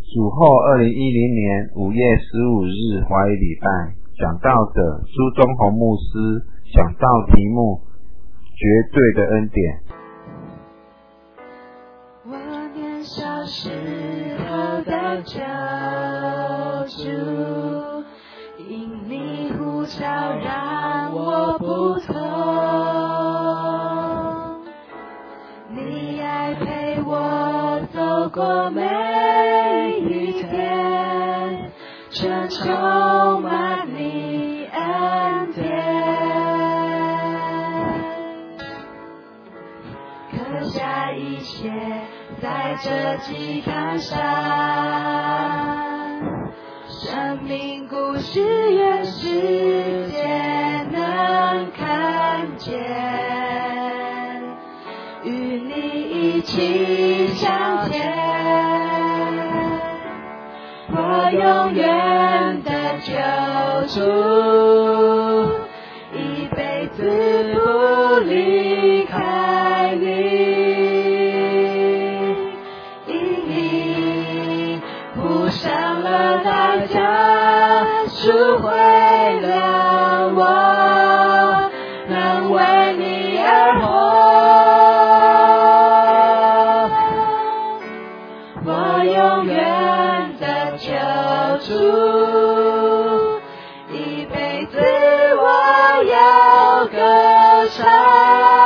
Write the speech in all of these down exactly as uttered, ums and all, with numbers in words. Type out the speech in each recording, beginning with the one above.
主后二零一零年五月十五日华语礼拜，讲道者苏宗宏牧师，讲道题目绝对的恩典。 我年少时候的救主，因你呼召让我不同，你爱陪我走过每一天，全充满你恩典，刻下一切在这祭坛上，生命故事愿世界能看见，与你一起向前，我永远的救主，一辈子不离开你，因你付上了代价，赎回了我，能为你而活，我永远的救主，一辈子我要歌唱，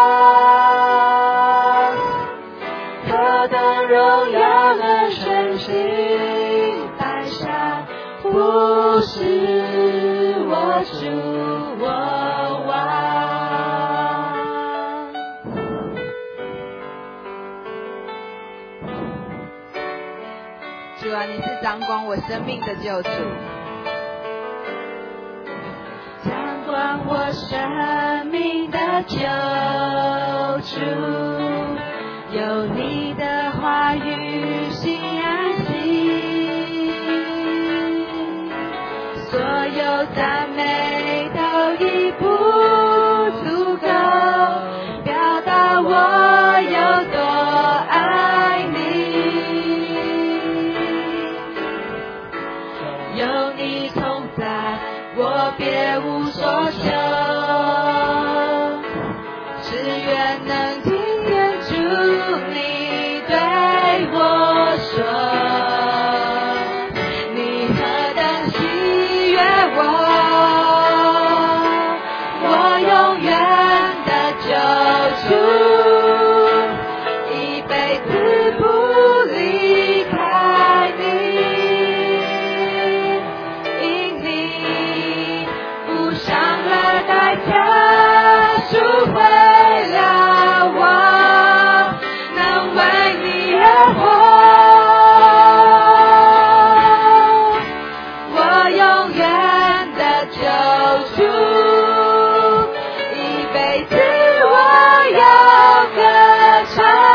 何等荣耀能全心摆上，不是我主我王。主啊，你是掌管我生命的救主，掌管我生命的救主，有你的话语心安息，所有赞美都已不足够表达我有多爱你，有你同在我别无所求，只愿能听见主你对我说，你何等喜悦我，我永远的救主，一辈子不离开你，因你付上了代价，赎回了我，能为你而活，我永远的救主，一辈子我要歌唱，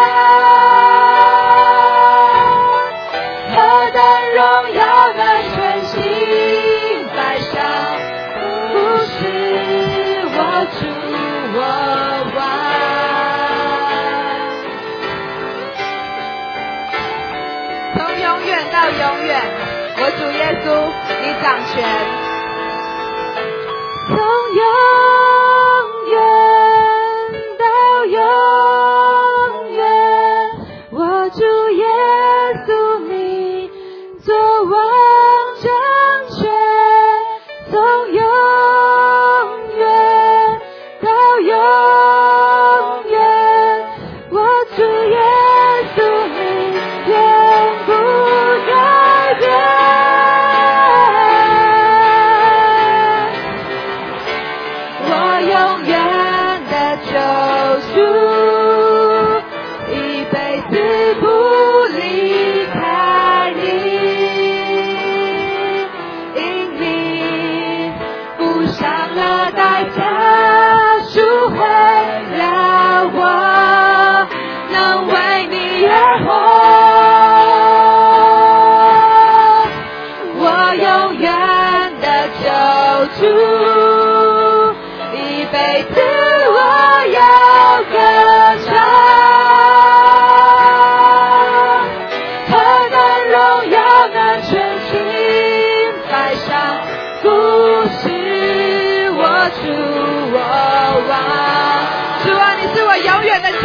何等荣耀能全心摆上，不是我主我王。从永远到永远，我主耶稣你掌权，从永远到永远，我主耶稣你作王掌权，从永远到永远，我主耶稣你永不改变，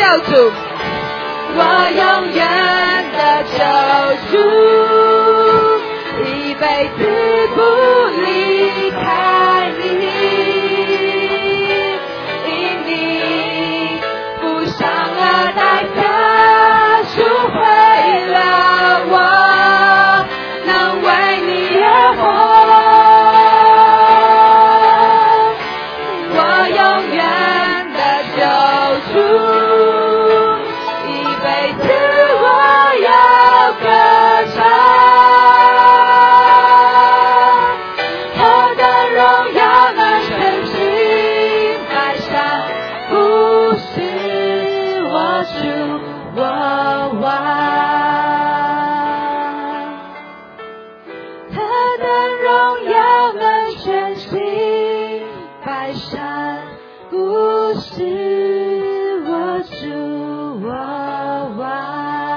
救主，我永远的救主，一辈子不离开你，因你付上了代价，赎回了我，能为你而活。我永远的救主，一辈子我要歌唱，何等荣耀能全心摆上，不是我主我王，何等荣耀能全心摆上，不是我主我王。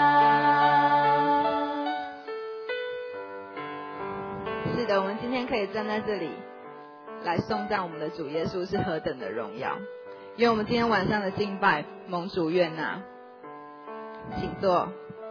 是的，我们今天可以站在这里来颂赞我们的主耶稣是何等的荣耀，因为我们今天晚上的敬拜蒙主悦纳。请坐。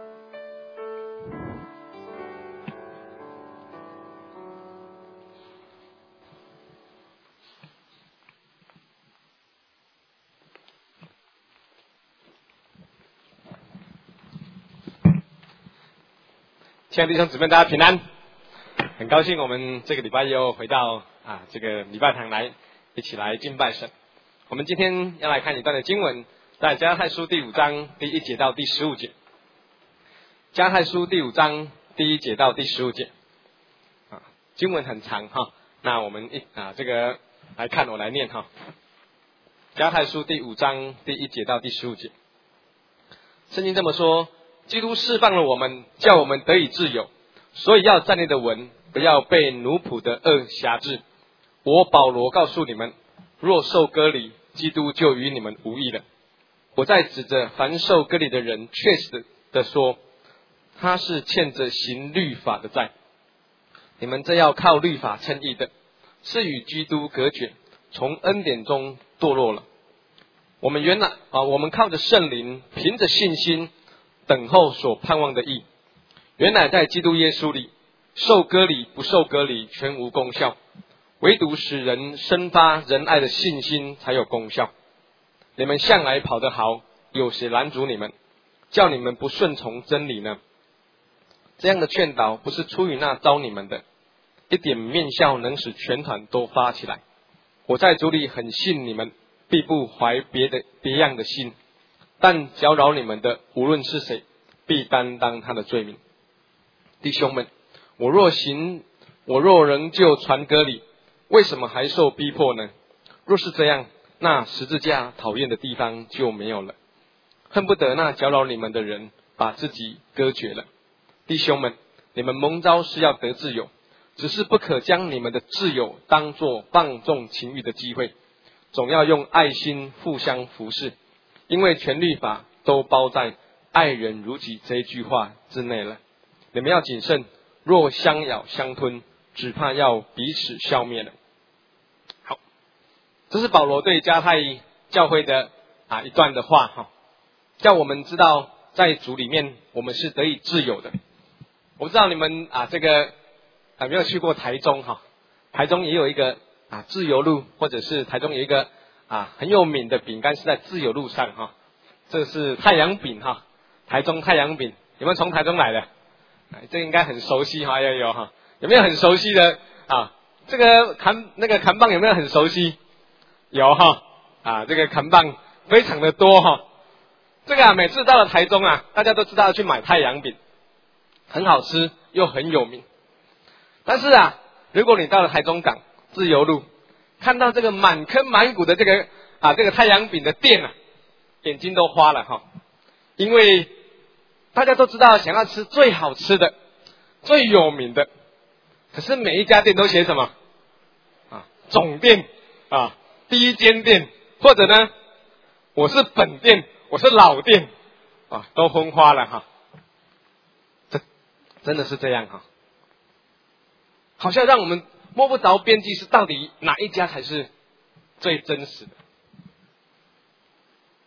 亲爱的弟兄姊妹，大家平安！很高兴我们这个礼拜又回到啊这个礼拜堂来，一起来敬拜神。我们今天要来看一段的经文，在加拉太书第五章第一节到第十五节。加拉太书第五章第一节到第十五节，啊，经文很长哈。那我们一啊这个来看，我来念哈。加拉太书第五章第一节到第十五节，圣经这么说。基督释放了我们，叫我们得以自由，所以要站立的稳，不要被奴仆的恶辖制。我保罗告诉你们，若受割礼，基督就与你们无益了。我在指着凡受割礼的人确实的说，他是欠着行律法的债。你们这要靠律法称义的，是与基督隔绝，从恩典中堕落了。我们原来啊，我们靠着圣灵，凭着信心等候所盼望的义。原来在基督耶稣里，受割礼不受割礼全无功效，唯独使人生发仁爱的信心才有功效。你们向来跑得好，有谁拦阻你们，叫你们不顺从真理呢？这样的劝导不是出于那招你们的，一点面笑能使全团都发起来。我在主里很信你们，必不怀别的别样的心，但搅扰你们的无论是谁，必担当他的罪名。弟兄们，我若行我若仍旧传割礼，为什么还受逼迫呢？若是这样，那十字架讨厌的地方就没有了。恨不得那搅扰你们的人把自己割绝了。弟兄们，你们蒙召是要得自由，只是不可将你们的自由当作放纵情欲的机会，总要用爱心互相服侍，因为全律法都包在爱人如己这一句话之内了。你们要谨慎，若相咬相吞，只怕要彼此消灭了。好，这是保罗对加太教会的啊一段的话哈，叫我们知道在主里面我们是得以自由的。我不知道你们啊这个有没有去过台中哈？台中也有一个啊自由路，或者是台中有一个啊很有名的饼干是在自由路上哈，这是太阳饼哈，台中太阳饼，有没有从台中来的？这个应该很熟悉哈，有有哈，有没有很熟悉的啊？这个砍那个砍棒有没有很熟悉？有哈啊，这个砍棒非常的多哈。这个啊，每次到了台中啊，大家都知道去买太阳饼，很好吃又很有名。但是啊，如果你到了台中港自由路，看到这个满坑满谷的这个啊这个太阳饼的店啊，眼睛都花了哈，因为大家都知道想要吃最好吃的、最有名的，可是每一家店都写什么啊？总店啊，第一间店，或者呢，我是本店，我是老店啊，都昏花了哈。这真的是这样哈，好像让我们摸不着边际，是到底哪一家才是最真实的？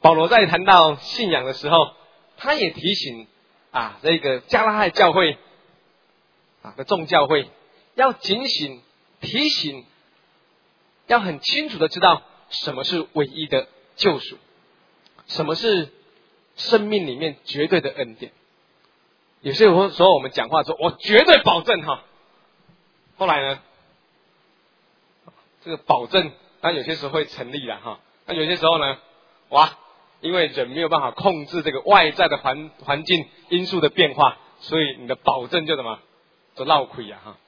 保罗在谈到信仰的时候，他也提醒啊这个加拉太教会啊的众教会要警醒提醒，要很清楚的知道什么是唯一的救赎，什么是生命里面绝对的恩典。有些时候我们讲话说我绝对保证哈，后来呢这个保证那有些时候会成立了哈，那有些时候呢哇因为人没有办法控制这个外在的环环境因素的变化，所以你的保证就怎么就落亏啊哈。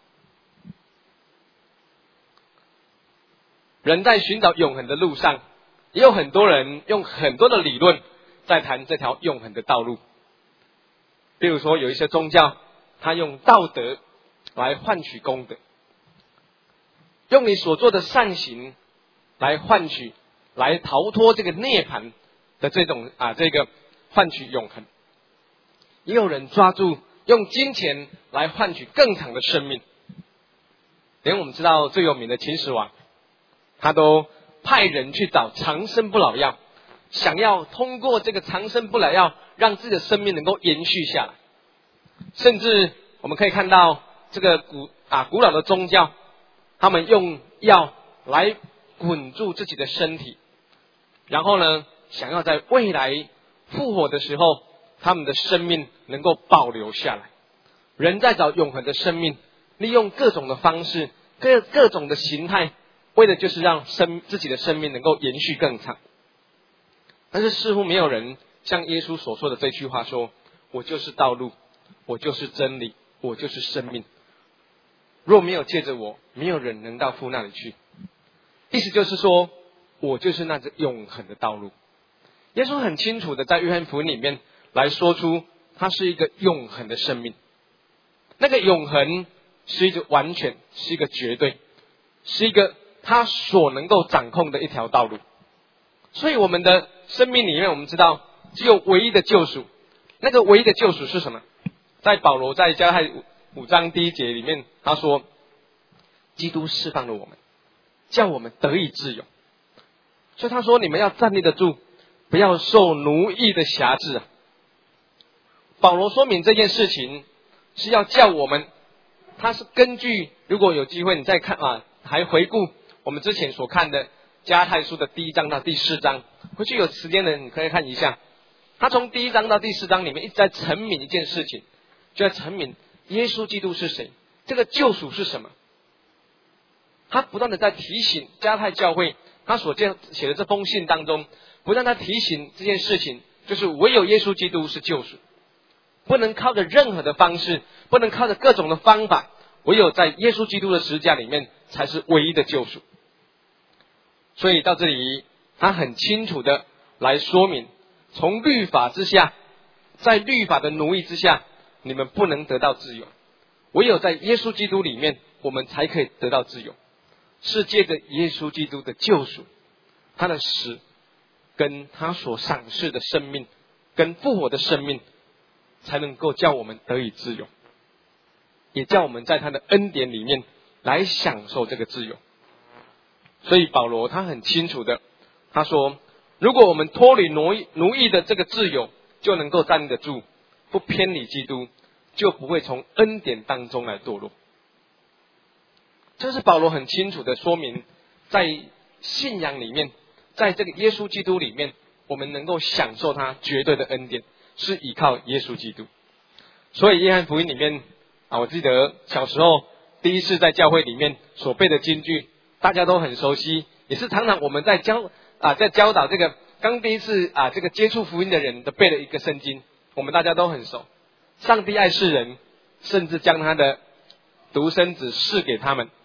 人在寻找永恒的路上，也有很多人用很多的理论在谈这条永恒的道路。比如说有一些宗教，他用道德来换取功德，用你所做的善行来换取来逃脱这个涅槃的这种啊这个换取永恒。也有人抓住用金钱来换取更长的生命，连我们知道最有名的秦始皇，他都派人去找长生不老药，想要通过这个长生不老药让自己的生命能够延续下来。甚至我们可以看到这个古啊古老的宗教，他们用药来捆住自己的身体，然后呢想要在未来复活的时候他们的生命能够保留下来。人在找永恒的生命，利用各种的方式各各种的形态，为的就是让生自己的生命能够延续更长。但是似乎没有人像耶稣所说的这句话说，我就是道路，我就是真理，我就是生命，若没有借着我，没有人能到父那里去。意思就是说我就是那个永恒的道路。耶稣很清楚的在约翰福音里面来说出他是一个永恒的生命，那个永恒是一个完全，是一个绝对，是一个他所能够掌控的一条道路。所以我们的生命里面，我们知道只有唯一的救赎。那个唯一的救赎是什么？在保罗在加拉太五章第一节里面他说，基督释放了我们，叫我们得以自由。所以他说你们要站立得住，不要受奴役的辖制啊。保罗说明这件事情是要叫我们，他是根据如果有机会你再看啊，还回顾我们之前所看的加拉太书的第一章到第四章，回去有时间的你可以看一下，他从第一章到第四章里面一直在陈明一件事情，就在陈明耶稣基督是谁，这个救赎是什么。他不断的在提醒加拉太教会，他所写的这封信当中不断地提醒这件事情，就是唯有耶稣基督是救赎，不能靠着任何的方式，不能靠着各种的方法，唯有在耶稣基督的十字架里面才是唯一的救赎。所以到这里他很清楚的来说明，从律法之下，在律法的奴役之下，你们不能得到自由，唯有在耶稣基督里面我们才可以得到自由，是借着耶稣基督的救赎，他的死跟他所赏赐的生命跟复活的生命，才能够叫我们得以自由，也叫我们在他的恩典里面来享受这个自由。所以保罗他很清楚的他说，如果我们脱离奴役奴役的这个自由，就能够站立得住，不偏离基督，就不会从恩典当中来堕落。这是保罗很清楚的说明，在信仰里面，在这个耶稣基督里面，我们能够享受他绝对的恩典，是依靠耶稣基督。所以约翰福音里面啊，我记得小时候第一次在教会里面所背的金句，大家都很熟悉，也是常常我们在教啊在教导这个刚第一次啊这个接触福音的人的背的一个圣经，我们大家都很熟。上帝爱世人，甚至将他的独生子赐给他们，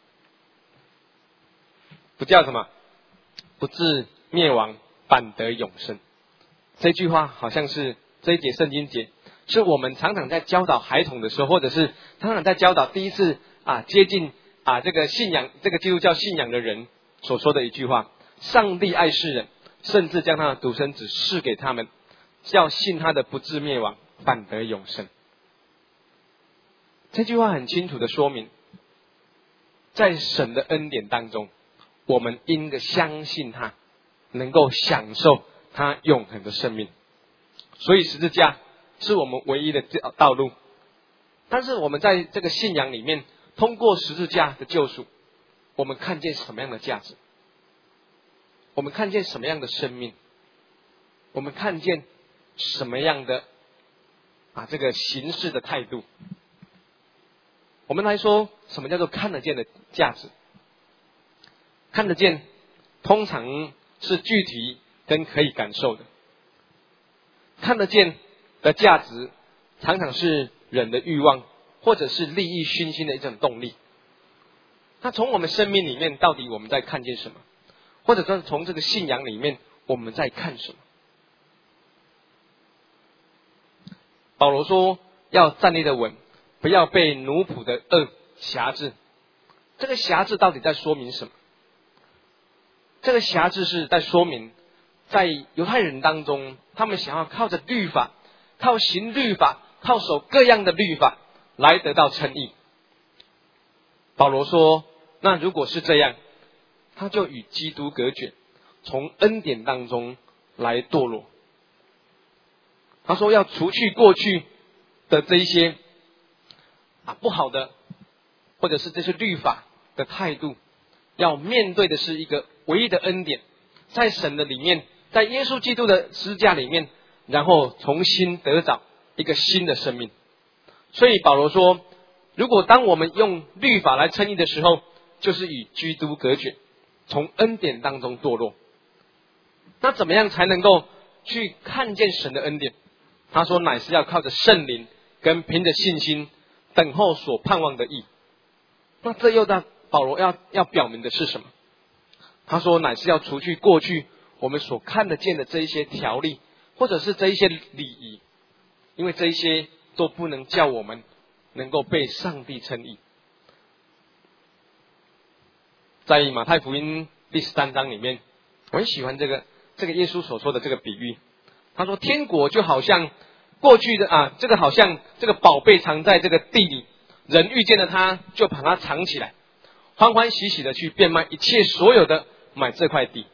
不叫什么，不至灭亡，反得永生。这句话好像是这一节圣经节，是我们常常在教导孩童的时候，或者是常常在教导第一次啊接近啊这个信仰这个基督教信仰的人所说的一句话：上帝爱世人，甚至将他的独生子赐给他们，要信他的不至灭亡，反得永生。这句话很清楚的说明，在神的恩典当中，我们应该相信他，能够享受他永恒的生命。所以十字架是我们唯一的道路。但是我们在这个信仰里面，通过十字架的救赎，我们看见什么样的价值？我们看见什么样的生命？我们看见什么样的啊这个行事的态度？我们来说，什么叫做看得见的价值？看得见通常是具体跟可以感受的。看得见的价值常常是人的欲望或者是利益熏心的一种动力。那从我们生命里面到底我们在看见什么？或者说从这个信仰里面我们在看什么？保罗说要站立的稳，不要被奴仆的恶辖制。这个辖制到底在说明什么？这个辖制是在说明在犹太人当中，他们想要靠着律法，靠行律法，靠守各样的律法来得到称义。保罗说，那如果是这样，他就与基督隔绝，从恩典当中来堕落。他说要除去过去的这一些啊不好的，或者是这些律法的态度，要面对的是一个唯一的恩典，在神的里面，在耶稣基督的十字架里面，然后重新得着一个新的生命。所以保罗说，如果当我们用律法来称义的时候，就是与基督隔绝，从恩典当中堕落。那怎么样才能够去看见神的恩典？他说乃是要靠着圣灵跟凭着信心等候所盼望的义。那这又让保罗要要表明的是什么？他说乃是要除去过去我们所看得见的这一些条例，或者是这一些礼仪，因为这一些都不能叫我们能够被上帝称义。在马太福音第十三章里面，我很喜欢这个这个耶稣所说的这个比喻。他说天国就好像过去的啊，这个好像这个宝贝藏在这个地里，人遇见了它就把它藏起来，欢欢喜喜的去变卖一切所有的买这块地。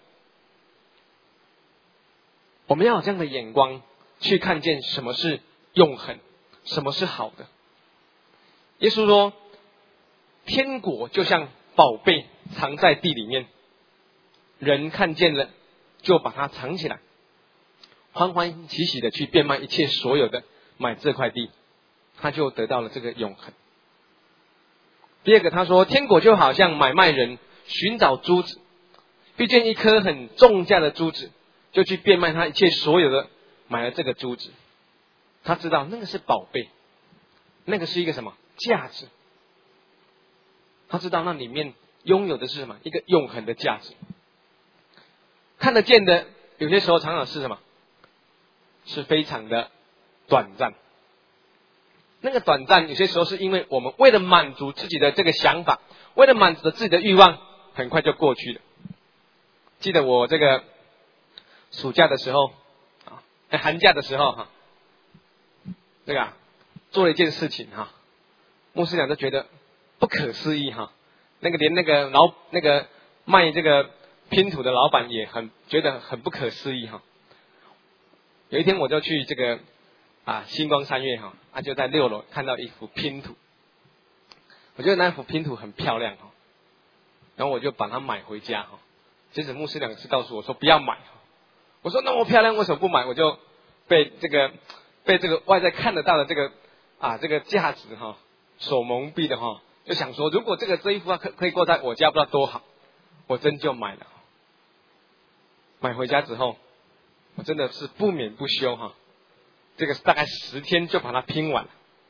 我们要有这样的眼光去看见什么是永恒，什么是好的。耶稣说天国就像宝贝藏在地里面，人看见了就把它藏起来，欢欢喜喜的去变卖一切所有的买这块地，他就得到了这个永恒。第二个他说天国就好像买卖人寻找珠子，遇见一颗很重价的珠子，就去变卖他一切所有的买了这个珠子。他知道那个是宝贝，那个是一个什么价值，他知道那里面拥有的是什么一个永恒的价值。看得见的有些时候常常是什么是非常的短暂，那个短暂有些时候是因为我们为了满足自己的这个想法，为了满足自己的欲望，很快就过去了。记得我这个暑假的时候啊，寒假的时候哈，这个、啊、做了一件事情哈，牧师长都觉得不可思议哈，那个连那个老那个卖这个拼图的老板也很觉得很不可思议哈。有一天我就去这个啊星光三月哈，啊就在六楼看到一幅拼图，我觉得那幅拼图很漂亮哈，然后我就把它买回家哈。接着牧师长是告诉我说不要买，我说那么漂亮为什么不买？我就被这个被这个外在看得到的这个啊这个价值哈所蒙蔽的哈，就想说如果这个这一幅画可可以挂在我家，不知道多好，我真就买了。买回家之后，我真的是不眠不休哈，这个大概十天就把它拼完了。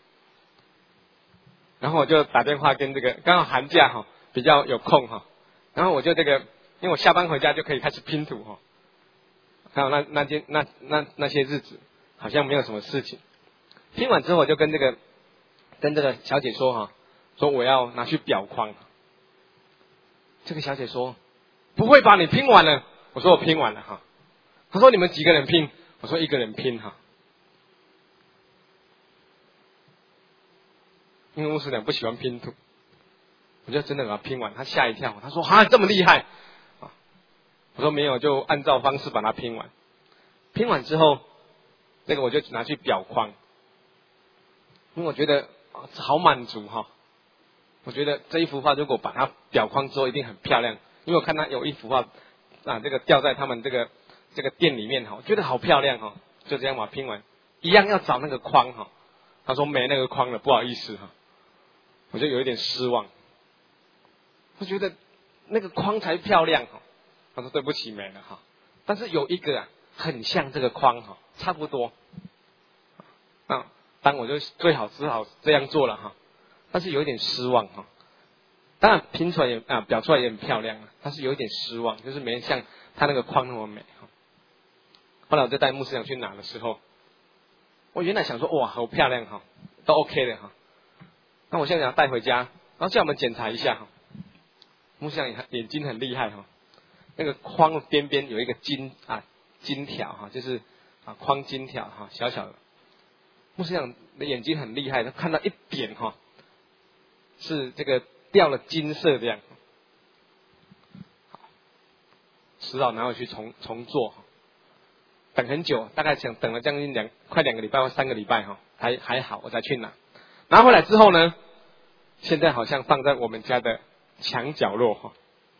然后我就打电话跟这个刚好寒假哈比较有空哈，然后我就这个因为我下班回家就可以开始拼图哈，还有那那天那那那些日子好像没有什么事情。拼完之后我就跟这个跟这个小姐说哈，说我要拿去裱框。这个小姐说不会吧，你拼完了？我说我拼完了哈。她说你们几个人拼？我说一个人拼哈。因为牧师长不喜欢拼图，我就真的把它拼完，他吓一跳，他说哈这么厉害啊！我说没有，就按照方式把它拼完。 拼完之后，那个我就拿去裱框，因为我觉得好满足哈。我觉得这一幅画如果把它裱框之后，一定很漂亮。因为我看他有一幅画啊，这个吊在他们这个这个店里面哈，觉得好漂亮哈。就这样把它拼完，一样要找那个框哈。他说没那个框了，不好意思哈。我就有一点失望。我觉得那个框才漂亮哈。他说对不起，没了哈。但是有一个啊，很像这个框哈，差不多。啊，当我就最好只好这样做了哈。但是有一点失望哈。当然拼出来也啊裱出来也很漂亮，但是有一点失望，就是没像他那个框那么美哈。后来我就带牧师长去拿的时候，我原来想说哇好漂亮哈，都 OK 的哈。那我现在想带回家，然后叫我们检查一下哈。牧师长眼睛很厉害哈，那个框的边边有一个金啊金条哈，就是啊框金条哈，小小的。牧师长的眼睛很厉害，他看到一点哈，是这个掉了金色这样，只好拿回去重重做，等很久，大概想等了将近两快两个礼拜或三个礼拜哈，还还好，我才去拿。拿回来之后呢，现在好像放在我们家的墙角落哈。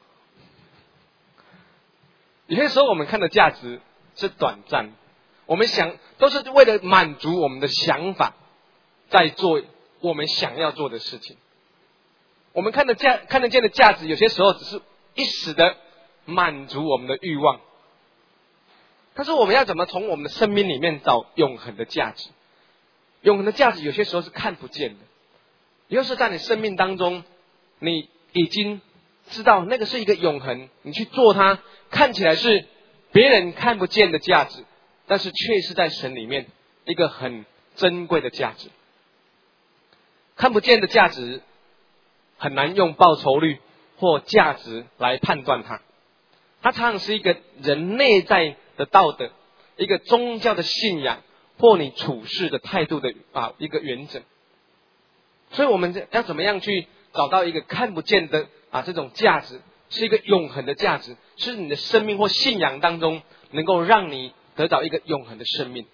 有些时候我们看的价值是短暂，我们想都是为了满足我们的想法，在做我们想要做的事情。我们看得价看得见的价值，有些时候只是一时的满足我们的欲望。但是我们要怎么从我们的生命里面找永恒的价值？永恒的价值有些时候是看不见的，也就是在你生命当中，你已经知道那个是一个永恒，你去做它，看起来是别人看不见的价值，但是却是在神里面一个很珍贵的价值。看不见的价值很难用报酬率或价值来判断它，它常常是一个人内在的道德，一个宗教的信仰，或你处事的态度的啊一个原则。所以我们要怎么样去找到一个看不见的啊这种价值，是一个永恒的价值，是你的生命或信仰当中能够让你得到一个永恒的生命。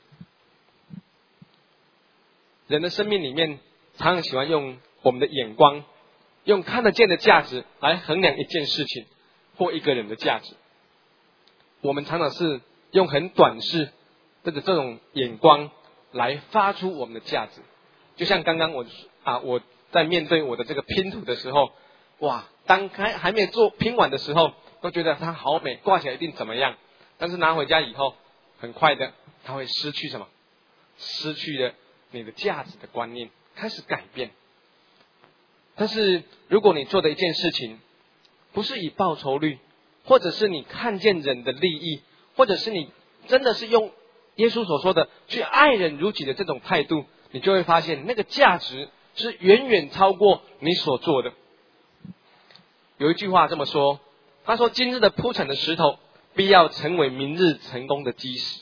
人的生命里面常常喜欢用我们的眼光，用看得见的价值来衡量一件事情或一个人的价值。我们常常是用很短视的这种眼光来发出我们的价值。就像刚刚我啊我在面对我的这个拼图的时候，哇，当还还没做拼完的时候，都觉得它好美，挂起来一定怎么样。但是拿回家以后，很快的它会失去什么？失去了你的价值的观念，开始改变。但是如果你做的一件事情不是以报酬率，或者是你看见人的利益，或者是你真的是用耶稣所说的去爱人如己的这种态度，你就会发现那个价值是远远超过你所做的。有一句话这么说，他说今日的铺陈的石头必要成为明日成功的基石。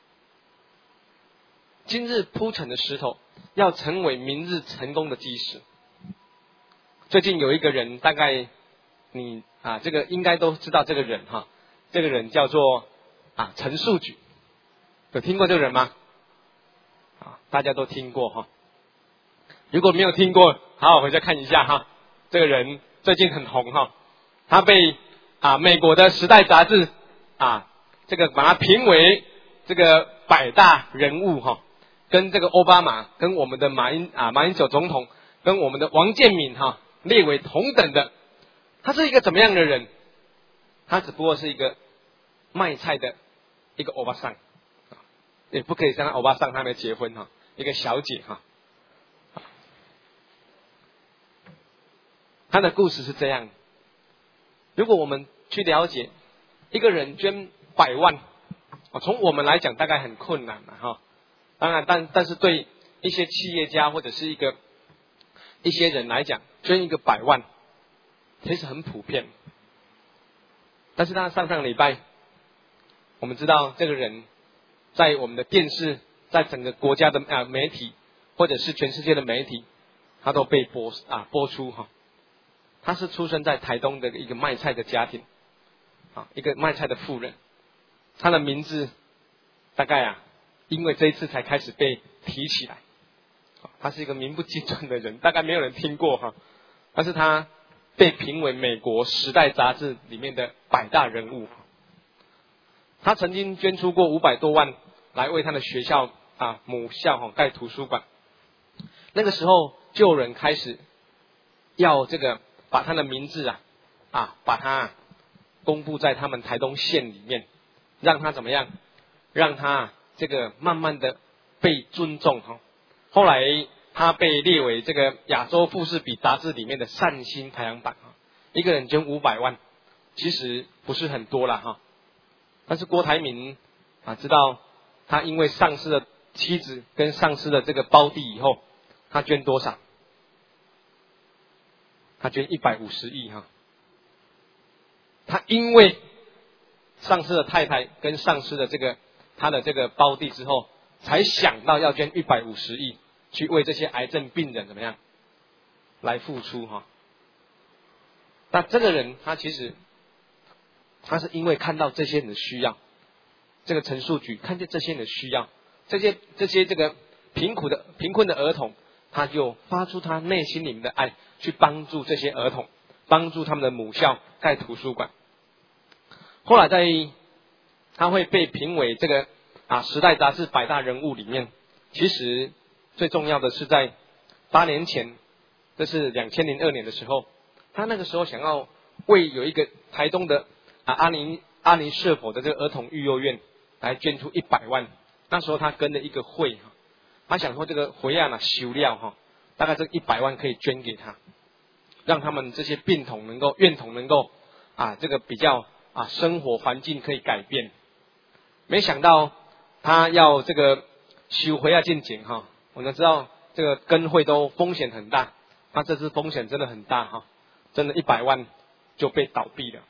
今日铺陈的石头要成为明日成功的基石。最近有一个人，大概你啊这个应该都知道这个人哈，这个人叫做啊陈树举，有听过这个人吗？啊，大家都听过哈。如果没有听过，好好回家看一下哈。这个人最近很红哈，他被啊美国的《时代》杂志啊这个把他评为这个百大人物哈，跟这个奥巴马、跟我们的马英啊马英九总统、跟我们的王建民哈列为同等的。他是一个怎么样的人？他只不过是一个卖菜的一个欧巴桑，也不可以像欧巴桑还没结婚哈，一个小姐哈。他的故事是这样：如果我们去了解一个人捐百万，从我们来讲大概很困难了哈。当然，但但是对一些企业家或者是一个一些人来讲，捐一个百万其实很普遍。但是他上上礼拜，我们知道这个人在我们的电视，在整个国家的啊媒体，或者是全世界的媒体，他都被播啊播出哈。他是出生在台东的一个卖菜的家庭，啊，一个卖菜的妇人，他的名字大概啊，因为这一次才开始被提起来。他是一个名不经传的人，大概没有人听过哈，但是他被评为美国《时代》杂志里面的百大人物。他曾经捐出过五百多万来为他的学校啊母校哈盖图书馆。那个时候就有人开始要这个把他的名字啊啊把他公布在他们台东县里面，让他怎么样？让他这个慢慢的被尊重哈。后来他被列为这个亚洲富士比杂志里面的善心排行榜啊，一个人捐五百万，其实不是很多啦哈。但是郭台铭啊知道他因为丧失了妻子跟丧失了这个胞弟以后，他捐多少？他捐一百五十亿哈。他因为丧失了太太跟丧失了这个他的这个胞弟之后，才想到要捐一百五十亿去为这些癌症病人怎么样来付出哈。那这个人他其实他是因为看到这些人的需要，这个陈树举看见这些人的需要，这些这些这个贫苦的贫困的儿童，他就发出他内心里面的爱，去帮助这些儿童，帮助他们的母校盖图书馆。后来在他会被评为这个啊《时代》杂志百大人物里面，其实最重要的是在八年前，这是两千零二年的时候，他那个时候想要为有一个台东的啊阿尼阿尼舍佛的这个儿童育幼院来捐出一百万。那时候他跟了一个会，他想说这个会案啊修料哈，大概这一百万可以捐给他，让他们这些病童能够院童能够啊这个比较啊生活环境可以改变。没想到他要这个修会啊进警哈，我们知道这个跟会都风险很大，他这次风险真的很大哈，真的一百万就被倒闭了。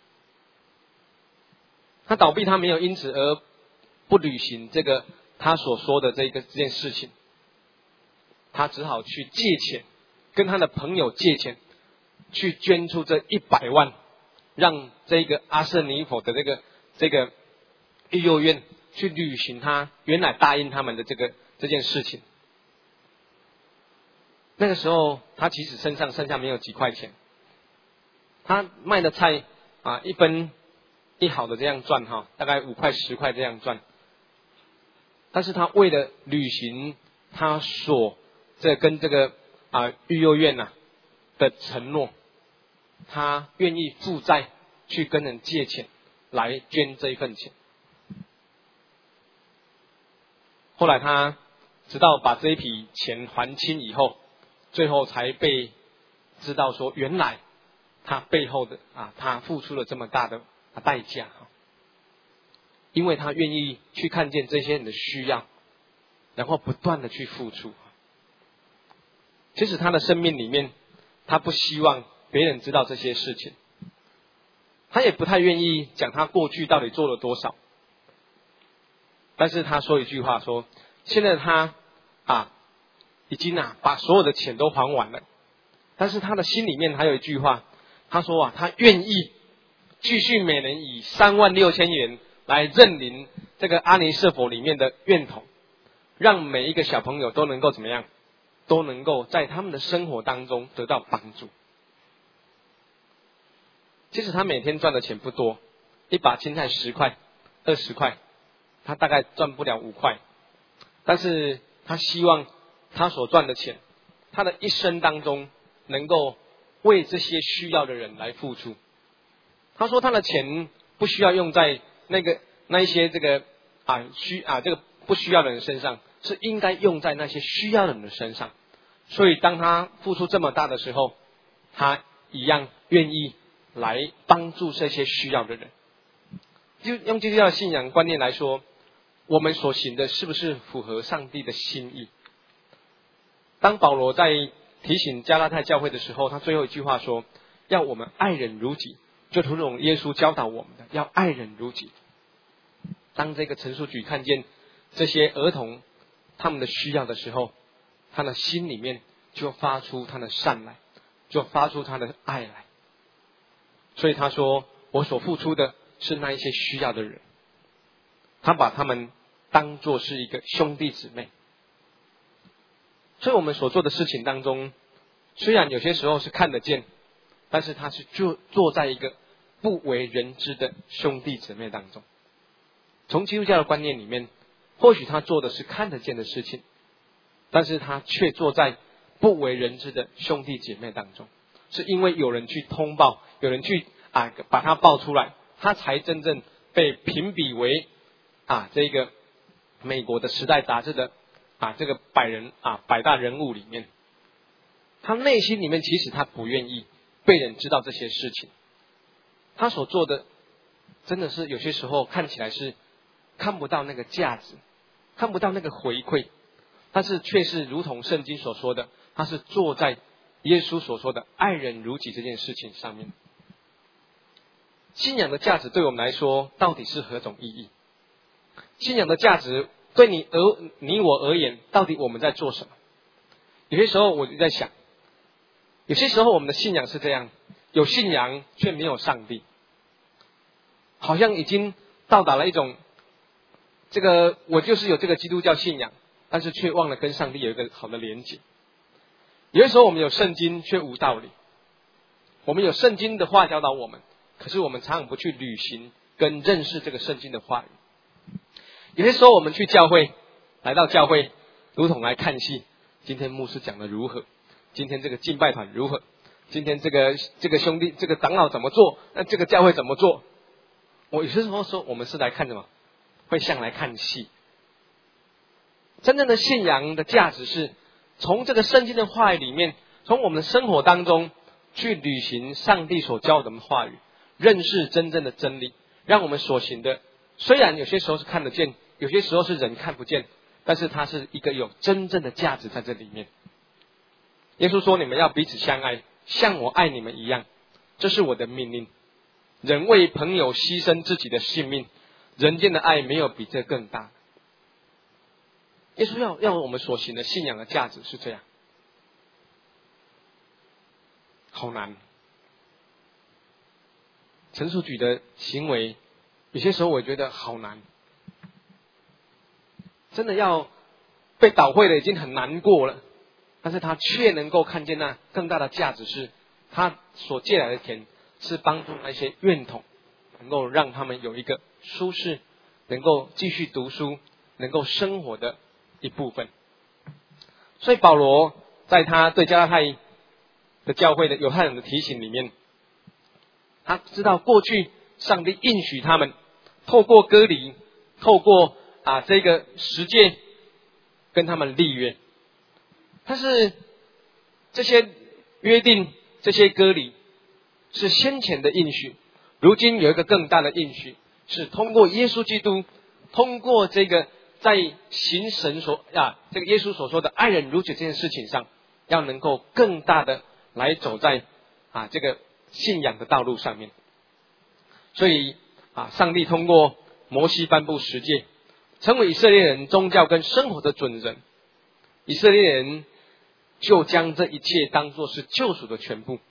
他倒闭，他没有因此而不履行这个他所说的这个这件事情，他只好去借钱，跟他的朋友借钱，去捐出这一百万，让这个阿舍尼佛的这个这个育幼院去履行他原来答应他们的这个这件事情。那个时候他其实身上剩下没有几块钱，他卖的菜啊一分一好的这样赚哈，大概五块十块这样赚。但是他为了履行他所这跟这个啊育幼院呐的承诺，他愿意负债去跟人借钱来捐这一份钱。后来他直到把这一笔钱还清以后，最后才被知道说，原来他背后的啊，他付出了这么大的代价，因为他愿意去看见这些人的需要，然后不断的去付出。其实他的生命里面，他不希望别人知道这些事情，他也不太愿意讲他过去到底做了多少。但是他说一句话说，现在他啊已经啊把所有的钱都还完了，但是他的心里面还有一句话，他说啊他愿意继续每人以三万六千元来认领这个阿尼舍佛里面的院童，让每一个小朋友都能够怎么样，都能够在他们的生活当中得到帮助。其实他每天赚的钱不多，一把青菜十块、二十块，他大概赚不了五块，但是他希望他所赚的钱，他的一生当中能够为这些需要的人来付出。他说他的钱不需要用在那个那一些这个啊需啊这个不需要的人身上，是应该用在那些需要的人的身上。所以当他付出这么大的时候，他一样愿意来帮助这些需要的人。就用基督教的信仰观念来说，我们所行的是不是符合上帝的心意？当保罗在提醒加拉太教会的时候，他最后一句话说，要我们爱人如己，就如同耶稣教导我们的，要爱人如己。当这个陈述举看见这些儿童他们的需要的时候，他的心里面就发出他的善来，就发出他的爱来。所以他说，我所付出的是那一些需要的人，他把他们当作是一个兄弟姊妹。所以我们所做的事情当中，虽然有些时候是看得见，但是他是坐坐在一个不为人知的兄弟姊妹当中。从基督教的观念里面，或许他做的是看得见的事情，但是他却坐在不为人知的兄弟姐妹当中，是因为有人去通报，有人去啊把他报出来，他才真正被评比为啊这个美国的时代杂志的啊这个百人啊百大人物里面。他内心里面其实他不愿意被人知道这些事情，他所做的真的是有些时候看起来是看不到那个价值，看不到那个回馈，但是却是如同圣经所说的，他是坐在耶稣所说的爱人如己这件事情上面。信仰的价值对我们来说到底是何种意义？信仰的价值对你而你我而言，到底我们在做什么？有些时候我就在想，有些时候我们的信仰是这样，有信仰却没有上帝，好像已经到达了一种这个我就是有这个基督教信仰，但是却忘了跟上帝有一个好的连结。有些时候我们有圣经却无道理，我们有圣经的话教导我们，可是我们常常不去履行跟认识这个圣经的话语。有些时候我们去教会，来到教会如同来看戏，今天牧师讲的如何，今天这个敬拜团如何，今天这个这个兄弟这个长老怎么做，那这个教会怎么做。我有些时候说我们是来看什么，会像来看戏。真正的信仰的价值是从这个圣经的话语里面，从我们的生活当中去履行上帝所教我们的话语，认识真正的真理，让我们所行的虽然有些时候是看得见，有些时候是人看不见，但是它是一个有真正的价值在这里面。耶稣说你们要彼此相爱，像我爱你们一样，这是我的命令。人为朋友牺牲自己的性命，人间的爱没有比这更大。耶稣要要我们所行的信仰的价值是这样，好难。陈述举的行为，有些时候我觉得好难，真的要被倒会了已经很难过了，但是他却能够看见那更大的价值，是他所借来的钱是帮助那些怨童，能够让他们有一个舒适，能够继续读书，能够生活的一部分。所以保罗在他对加拉太的教会的犹太人的提醒里面，他知道过去上帝应许他们透过割礼，透过啊这个十诫跟他们立约，但是这些约定，这些割礼是先前的应许，如今有一个更大的应许，是通过耶稣基督，通过这个在行神所啊这个耶稣所说的爱人如己这件事情上，要能够更大的来走在啊这个信仰的道路上面。所以啊，上帝通过摩西颁布十诫，成为以色列人宗教跟生活的准绳。以色列人就将这一切当作是救赎的全部。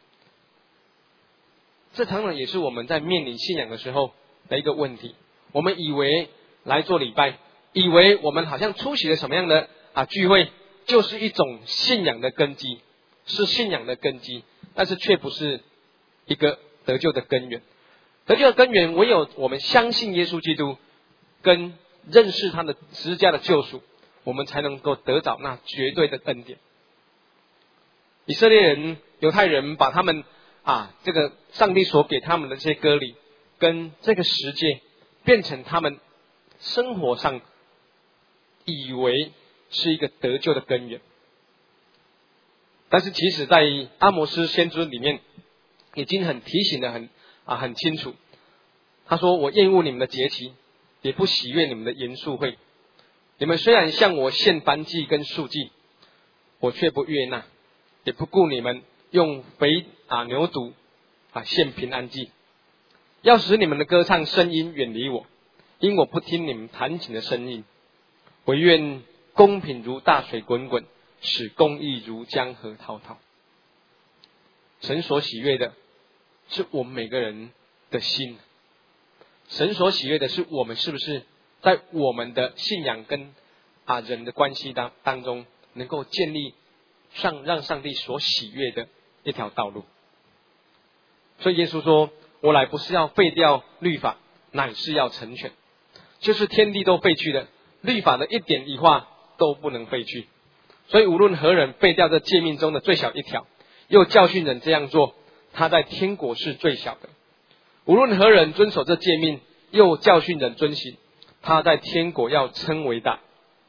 这当然也是我们在面临信仰的时候的一个问题。我们以为来做礼拜，以为我们好像出席了什么样的啊聚会，就是一种信仰的根基，是信仰的根基，但是却不是一个得救的根源。得救的根源，唯有我们相信耶稣基督，跟认识他的十字架的救赎，我们才能够得到那绝对的恩典。以色列人、犹太人把他们啊这个上帝所给他们的这些割礼跟这个十诫，变成他们生活上以为是一个得救的根源。但是其实在阿摩斯先知里面已经很提醒的很啊很清楚，他说我厌恶你们的节期，也不喜悦你们的严肃会。你们虽然向我献燔祭跟素祭，我却不悦纳，也不顾你们用肥啊牛犊啊献平安祭，要使你们的歌唱声音远离我，因我不听你们弹琴的声音。我愿公平如大水滚滚，使公义如江河滔滔。神所喜悦的是我们每个人的心，神所喜悦的是我们是不是在我们的信仰跟啊人的关系当当中，能够建立上让上帝所喜悦的一条道路。所以耶稣说，我来不是要废掉律法，乃是要成全。就是天地都废去了，律法的一点一画都不能废去。所以无论何人废掉这诫命中的最小一条，又教训人这样做，他在天国是最小的。无论何人遵守这诫命，又教训人遵行，他在天国要称为大。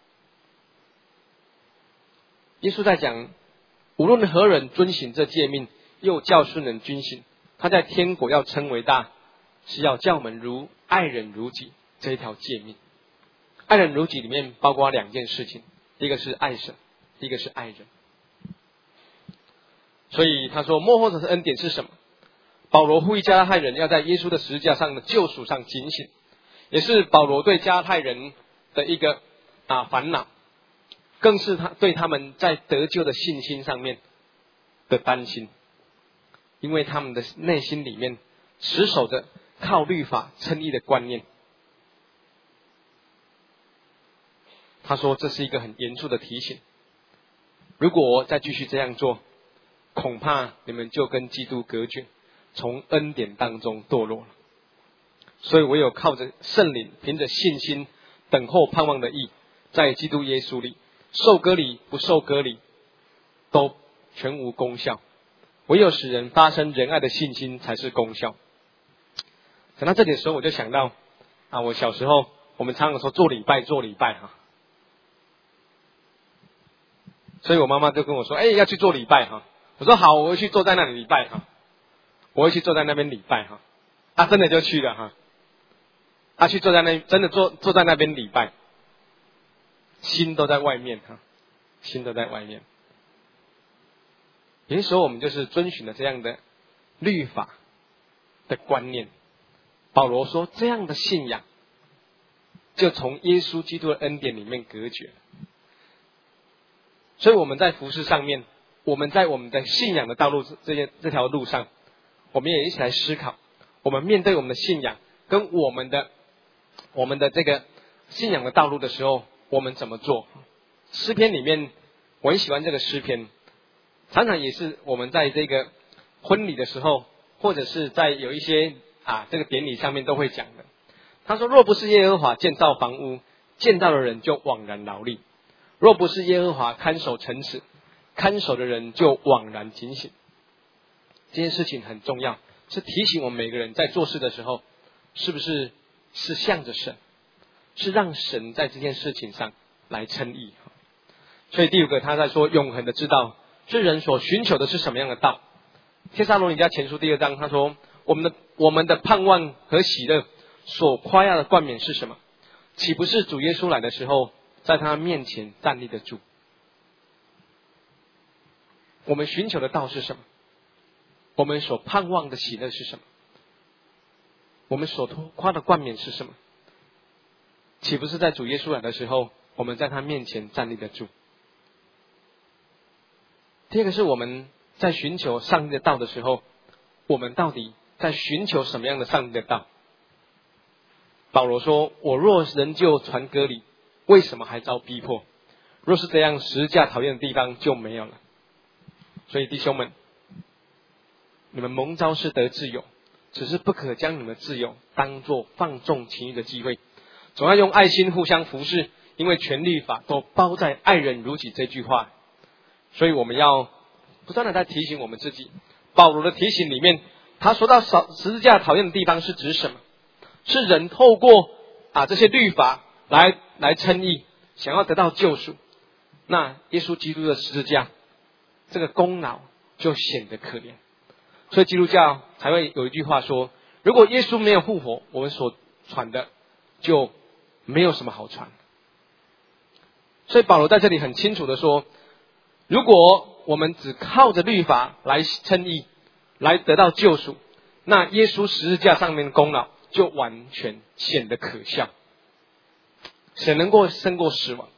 耶稣在讲，无论何人遵行这诫命，又教训人遵行，他在天国要称为大，是要叫我们如爱人如己这一条诫命。爱人如己里面包括两件事情，一个是爱神，一个是爱人。所以他说末后的恩典是什么？保罗呼吁加拉太人要在耶稣的十字架上的救赎上警醒，也是保罗对加拉太人的一个啊烦恼，更是他对他们在得救的信心上面的担心，因为他们的内心里面持守着靠律法称义的观念。他说这是一个很严肃的提醒，如果再继续这样做，恐怕你们就跟基督隔绝，从恩典当中堕落了。所以唯有靠着圣灵，凭着信心等候盼望的义，在基督耶稣里，受割礼不受割礼都全无功效，唯有使人发生仁爱的信心才是功效。讲到这里的时候，我就想到啊，我小时候我们常常说做礼拜做礼拜哈，所以我妈妈就跟我说，哎，要去做礼拜哈。我说好，我会去坐在那里礼拜哈，我会去坐在那边礼拜哈。啊，真的就去了哈。啊，去坐在那，真的坐坐在那边礼拜，心都在外面哈，心都在外面。有些时候我们就是遵循了这样的律法的观念。保罗说，这样的信仰就从耶稣基督的恩典里面隔绝。所以我们在服事上面，我们在我们的信仰的道路这些这条路上，我们也一起来思考，我们面对我们的信仰跟我们的我们的这个信仰的道路的时候，我们怎么做？诗篇里面我很喜欢这个诗篇，常常也是我们在这个婚礼的时候，或者是在有一些啊这个典礼上面都会讲的。他说，若不是耶和华建造房屋，建造的人就枉然劳力；若不是耶和华看守城池，看守的人就枉然警醒。这件事情很重要，是提醒我们每个人在做事的时候，是不是是向着神，是让神在这件事情上来称义。所以第五个他在说，永恒的知道是人所寻求的是什么样的道。帖撒罗尼迦前书第二章他说，我们的我们的盼望和喜乐所夸耀的冠冕是什么？岂不是主耶稣来的时候，在他面前站立得住？我们寻求的道是什么？我们所盼望的喜乐是什么？我们所夸的冠冕是什么？岂不是在主耶稣来的时候，我们在他面前站立得住？第二个是我们在寻求上帝的道的时候，我们到底在寻求什么样的上帝的道？保罗说，我若仍旧传割礼，为什么还遭逼迫？若是这样，十字架讨厌的地方就没有了。所以弟兄们，你们蒙召是得自由，只是不可将你们的自由当作放纵情欲的机会，总要用爱心互相服侍，因为全律法都包在爱人如己这句话。所以我们要不断的在提醒我们自己。保罗的提醒里面，他说到十字架讨厌的地方是指什么？是人透过啊这些律法来来称义，想要得到救赎。那耶稣基督的十字架这个功劳就显得可怜。所以基督教才会有一句话说，如果耶稣没有复活，我们所传的就没有什么好传。所以保罗在这里很清楚的说，如果我们只靠着律法来称义，来得到救赎，那耶稣十字架上面的功劳就完全显得可笑。谁能够胜过死亡？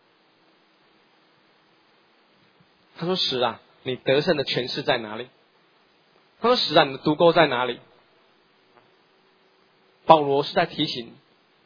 他说，死啊，你得胜的权势在哪里？他说，死啊，你的毒钩在哪里？保罗是在提醒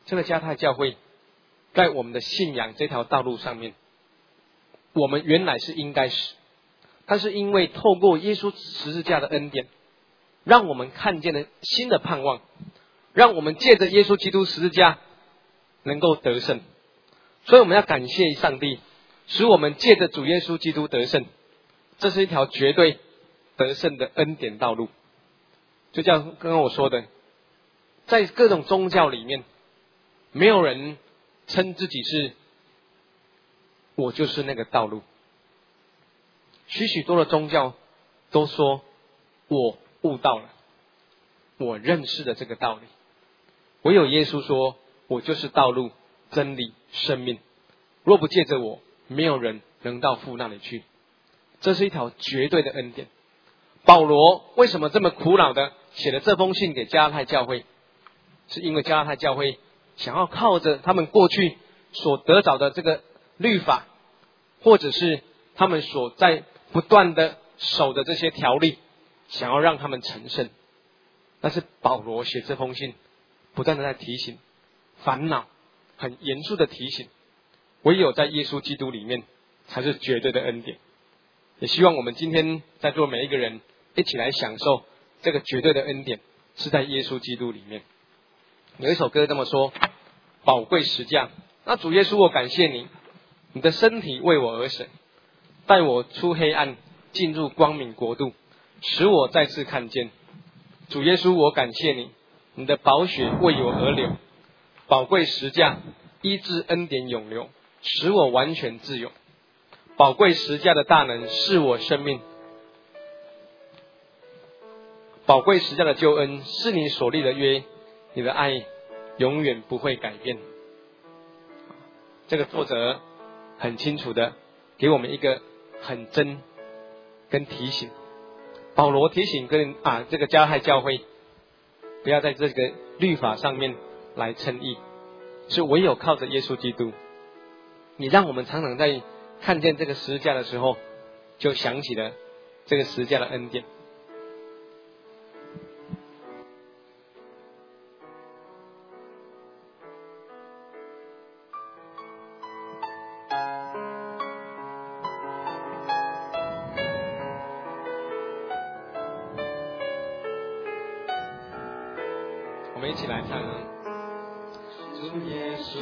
这个加太教会在我们的信仰这条道路上面，我们原来是应该死，但是因为透过耶稣十字架的恩典，让我们看见了新的盼望，让我们借着耶稣基督十字架能够得胜。所以我们要感谢上帝，使我们借着主耶稣基督得胜。这是一条绝对得胜的恩典道路。就像刚刚我说的，在各种宗教里面，没有人称自己是我就是那个道路。许许多的宗教都说我悟到了，我认识了这个道理。唯有耶稣说，我就是道路、真理、生命，若不借着我，没有人能到父那里去。这是一条绝对的恩典。保罗为什么这么苦恼的写了这封信给加拉太教会？是因为加拉太教会想要靠着他们过去所得着的这个律法，或者是他们所在不断的守的这些条例，想要让他们成圣。但是保罗写这封信，不断的在提醒、烦恼，很严肃的提醒，唯有在耶稣基督里面才是绝对的恩典。也希望我们今天在座每一个人一起来享受这个绝对的恩典，是在耶稣基督里面。有一首歌这么说：宝贵十架，那主耶稣，我感谢你，你的身体为我而死，带我出黑暗，进入光明国度，使我再次看见。主耶稣，我感谢你，你的宝血为我而流，宝贵十架，医治恩典永流，使我完全自由。宝贵十架的大能是我生命，宝贵十架的救恩是你所立的约，你的爱永远不会改变。这个作者很清楚的给我们一个很真跟提醒。保罗提醒跟啊这个加拉太教会，不要在这个律法上面来称义，是唯有靠着耶稣基督。你让我们常常在看见这个十字架的时候，就想起了这个十字架的恩典。我们一起来唱主耶稣，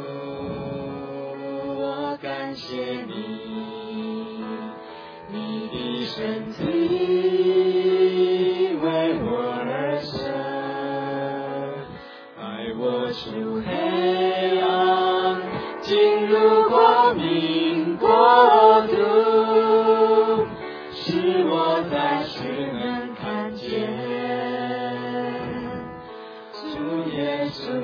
我感谢你，你的身体为我而生，爱我出黑暗，进入光明国度，使我再次能看见主耶稣，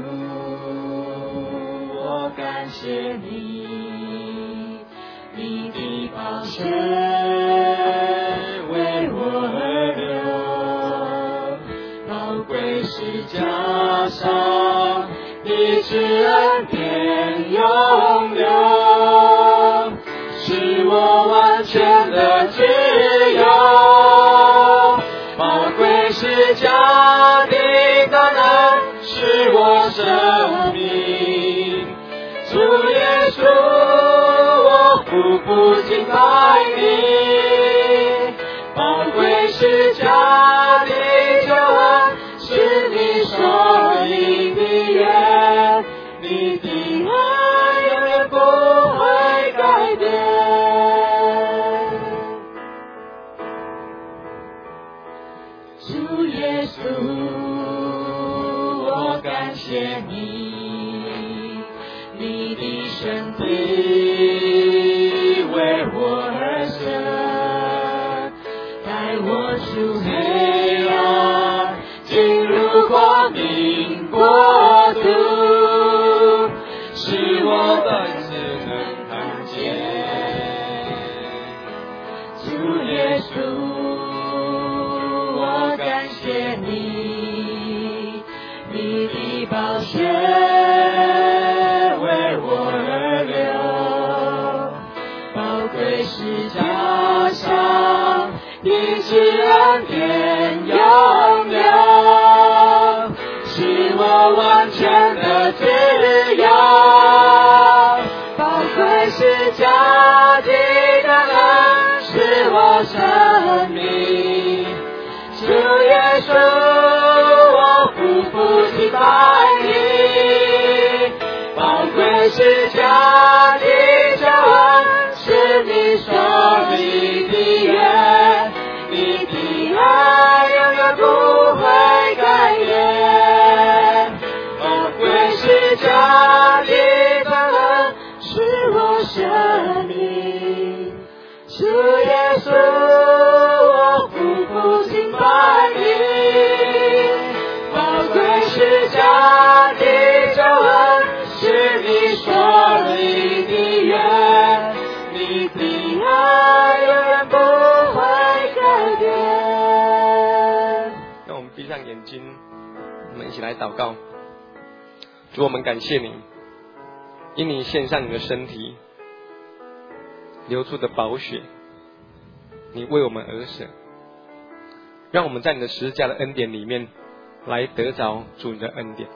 我感谢你，你的宝血为我而流，宝贵十架上你之恩典永留，使我完全的自由，宝贵十架的大能是我生命，主耶稣，我匍匐敬拜你，宝贵十架的救恩是你所立的约，你的爱永远不会改变。主耶稣，我感谢你，你的身体为我而生，带我出黑暗，进入光明国度，使我再次能看见主耶稣，我感谢你，你的宝血为我而流，宝贵十架上你之恩典永留，使我完全的自我生命。主耶稣，我匍匐敬拜你，宝贵是家的救恩，是你所立的约，你的爱永远不会改变。宝贵是家的救恩，是我生命。主耶稣，我匍匐敬拜你，宝贵是家的救恩，是你所立的约，你的爱永远不会改变。 让我们闭上眼睛，我们一起来祷告。主，我们感谢你，因你献上你的身体，流出的宝血，你为我们而舍，让我们在你的十字架的恩典里面来得着主你的恩典。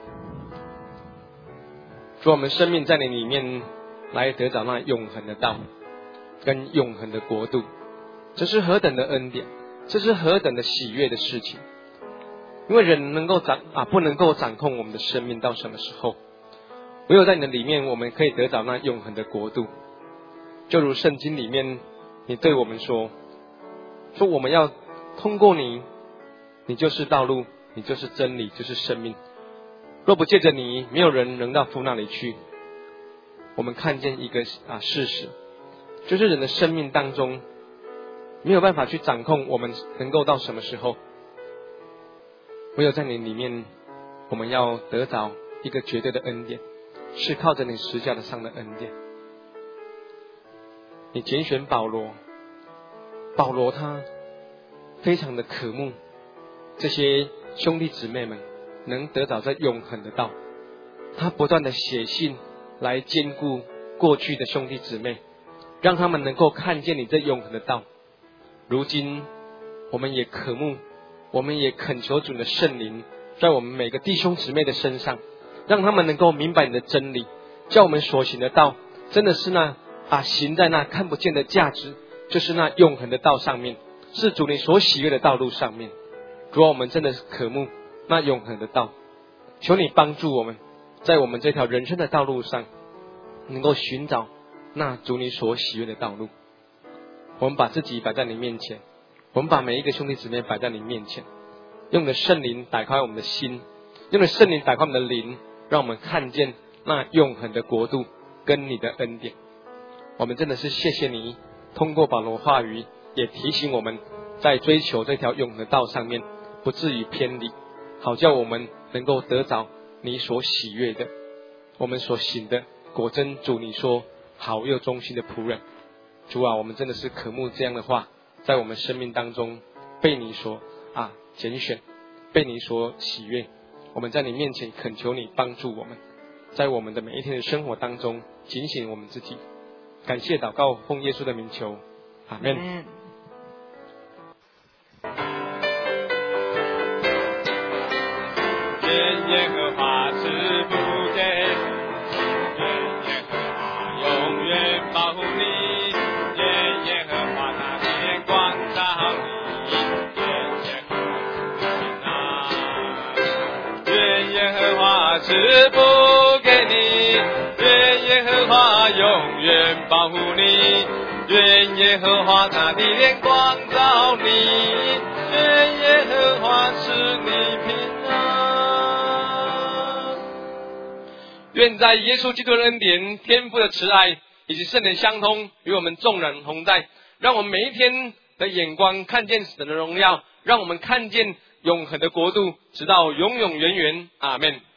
主，我们生命在你里面来得着那永恒的道跟永恒的国度，这是何等的恩典，这是何等的喜悦的事情。因为人能够掌啊，不能够掌控我们的生命到什么时候，唯有在你的里面，我们可以得着那永恒的国度。就如圣经里面你对我们说，说我们要通过你，你就是道路，你就是真理，就是生命。若不借着你，没有人能到父那里去。我们看见一个啊事实，就是人的生命当中没有办法去掌控我们能够到什么时候，唯有在你里面，我们要得着一个绝对的恩典，是靠着你十字架上的恩典。你拣选保罗，保罗他非常的渴慕这些兄弟姊妹们能得着这永恒的道，他不断的写信来兼顾过去的兄弟姊妹，让他们能够看见你这永恒的道。如今我们也渴慕，我们也恳求主的圣灵在我们每个弟兄姊妹的身上，让他们能够明白你的真理，叫我们所行的道真的是那啊行在那看不见的价值，就是那永恒的道上面，是主你所喜悦的道路上面。主啊，我们真的是渴慕那永恒的道，求你帮助我们在我们这条人生的道路上能够寻找那主你所喜悦的道路。我们把自己摆在你面前，我们把每一个兄弟姊妹摆在你面前，用你的圣灵打开我们的心，用你的圣灵打开我们的灵，让我们看见那永恒的国度跟你的恩典。我们真的是谢谢你，通过保罗话语也提醒我们，在追求这条永恒的道上面不至于偏离，好叫我们能够得着你所喜悦的，我们所行的果真主你说好又忠心的仆人。主啊，我们真的是渴慕这样的话在我们生命当中被你所啊拣选，被你所喜悦。我们在你面前恳求你帮助我们，在我们的每一天的生活当中警醒我们自己。感谢祷告，奉耶稣的名求，阿们。 愿耶和华赐福给，愿耶和华永远保护你，愿耶和华他的脸光照你，愿耶和华赐平安，愿耶和华赐福给你，愿耶和华永远保护你，愿耶和华他的脸光照你，愿耶和华使你平安。 愿在耶稣基督的恩典、天父的慈爱以及圣灵相通，与我们众人同在，让我们每一天的眼光看见神的荣耀，让我们看见永恒的国度，直到永永远远。阿们。